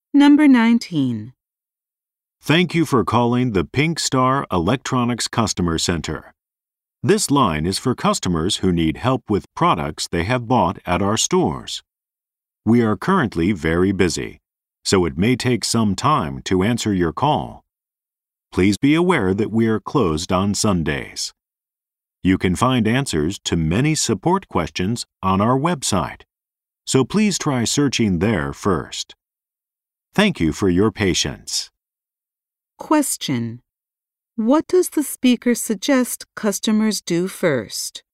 Number 19. Thank you for calling the Pink Star Electronics Customer Center. This line is for customers who need help with products they have bought at our stores. We are currently very busy, so it may take some time to answer your call. Please be aware that we are closed on Sundays. You can find answers to many support questions on our website, so please try searching there first. Thank you for your patience. Question. What does the speaker suggest customers do first?